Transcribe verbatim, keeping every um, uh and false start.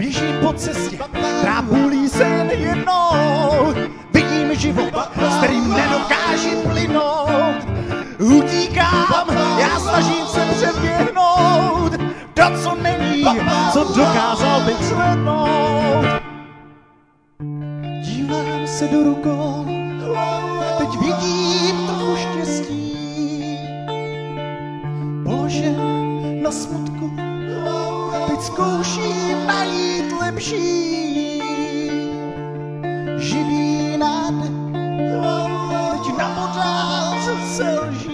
běžím po cestě, trápulí se jen jednou. Vidím život, s kterým nedokážím plynout. Utíkám, já snažím se předběhnout to, co není, co dokázal bych zhlédnout. Dívám se do rukou, teď vidím trochu štěstí. Položen na smutku, teď zkouším najít lepší. Živý nádech, teď na podrážce lží.